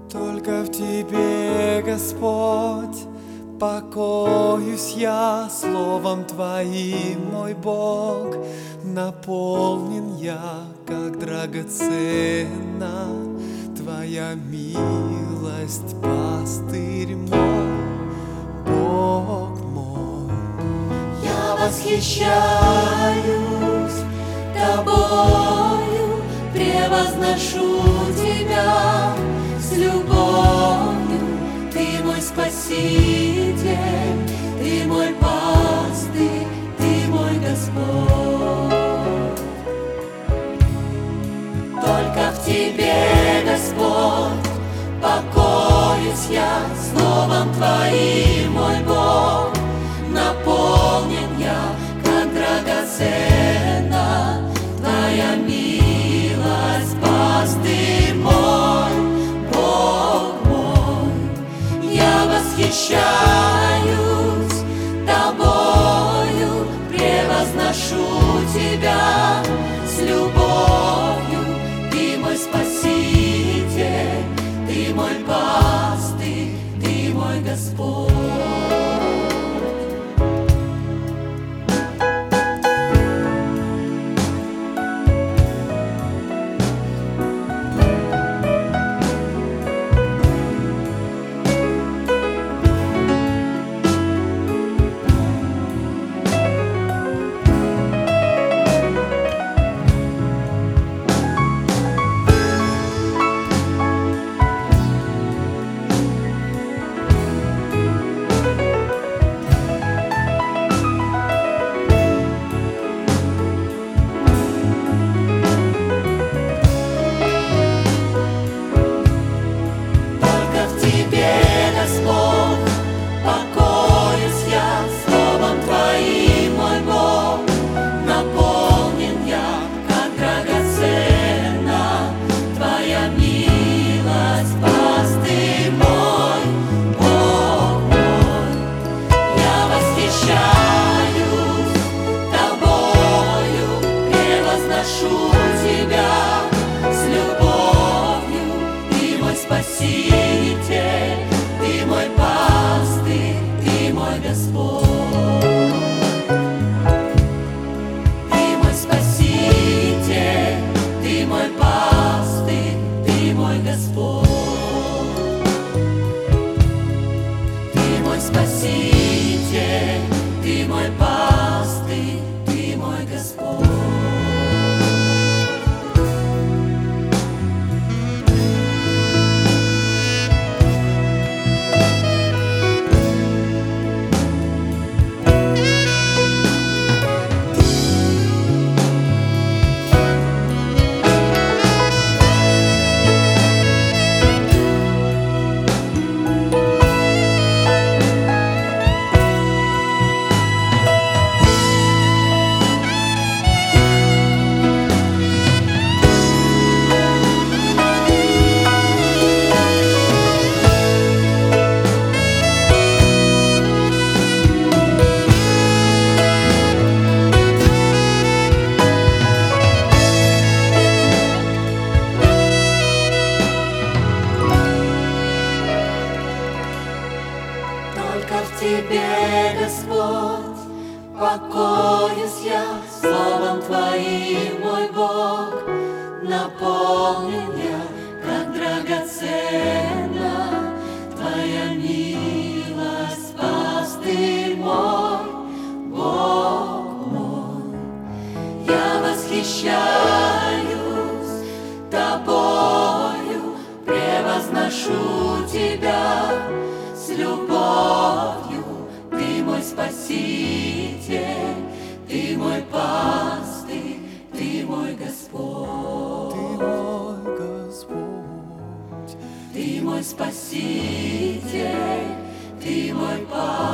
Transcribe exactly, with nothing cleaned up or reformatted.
Только в Тебе, Господь, покоюсь я словом Твоим, мой Бог. Наполнен я, как драгоценна Твоя милость, пастырь мой, Бог мой. Я восхищаюсь Тобою, превозношу Тебя с любовью. Ты мой Спаситель, Ты мой пастырь, Ты мой Господь. Только в Тебе, Господь, покоюсь я словом Твоим, мой Бог. Наполнен я, как драгоценна Твоя милость, пастырь мой, Бог мой. Я восхищаюсь Тобою, превозношу Тебя с любовью. Ты мой Спаситель, Ты мой пастырь, Ты мой Господь. Спаситель, Ты мой пастырь, Ты мой Господь. Ты мой Спаситель, Ты мой пастырь, Ты мой Господь. Ты мой Спаситель, Ты мой пастырь, Ты мой Господь. Только в Тебе, Господь, покоюсь я словом Твоим, мой Бог. Наполнен я, как драгоценна Твоя милость, пастырь мой, Бог мой. Я восхищаюсь Тобою, превозношу Тебя с любовью. Ты мой Спаситель, Ты мой пастырь, Ты мой Господь. Ты мой Господь, Ты мой Спаситель, Ты мой пастырь.